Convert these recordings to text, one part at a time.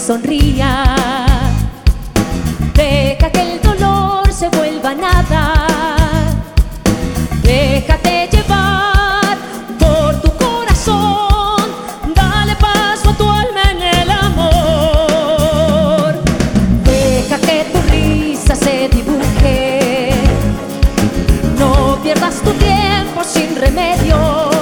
sonría. Deja que el dolor se vuelva nada. Déjate llevar por tu corazón. Dale paso a tu alma en el amor. Deja que tu risa se dibuje. No pierdas tu tiempo sin remedio.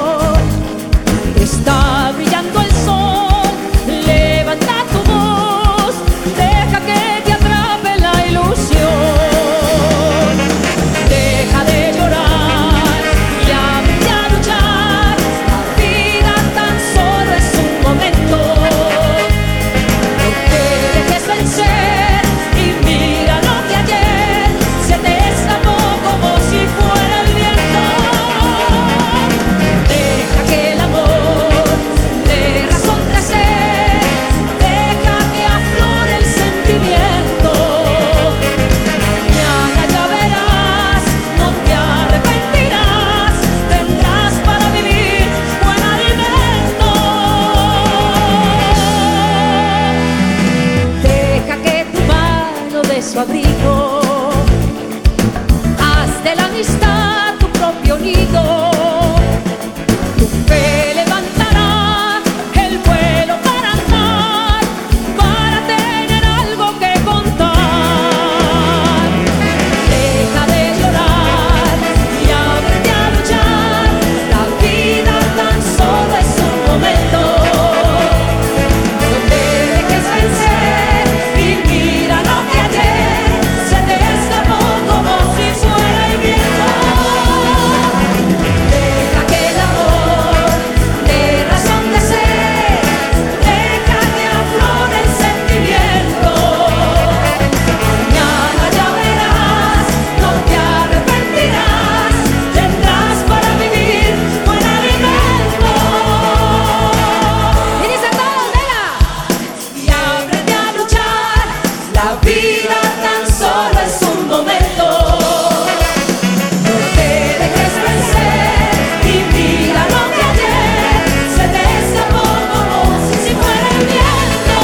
Está brillando el sol. Levanta tu voz. Deja que te atrape la ilusión. Deja de llorar y ábrete a luchar. La vida tan solo es un momento. No te dejes vencer y mira lo que ayer se te escapó como si fuera el viento. Deja que el amor dé razón de ser. Deja que aflore el sentimiento. Mañana ya verás, no te arrepentirás. Tendrás para vivir buen alimento. Deja que tu mano dé su abrigo. Haz de la amistad tu propio nido. Tu fe levantará el vuelo para andar, para tener algo que contar. Deja de llorar y ábrete a luchar. La vida tan solo es un momento. No te dejes vencer y mira lo que ayer se te escapó como si fuera el viento. Deja que el amor dé razón de ser. Deja que aflore el sentimiento. Mañana ya verás, no te arrepentirás. Tendrás para vivir buen alimento. Y dice todos, venga. Y ábrete a luchar. La vida tan solo es un momento. No te dejes vencer y mira lo que ayer se te escapó como si fuera el viento.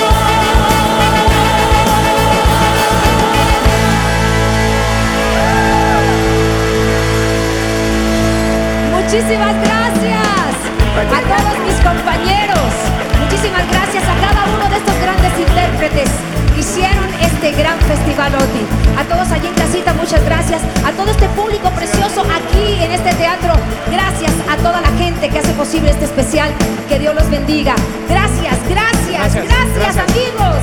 Muchísimas gracias a todos mis compañeros. Muchísimas gracias a cada uno de estos grandes intérpretes que hicieron este gran festival OTI. A todos allí en casita, muchas gracias. A todo este público precioso aquí en este teatro, gracias a toda la gente que hace posible este especial. Que Dios los bendiga. Gracias, gracias, gracias, amigos.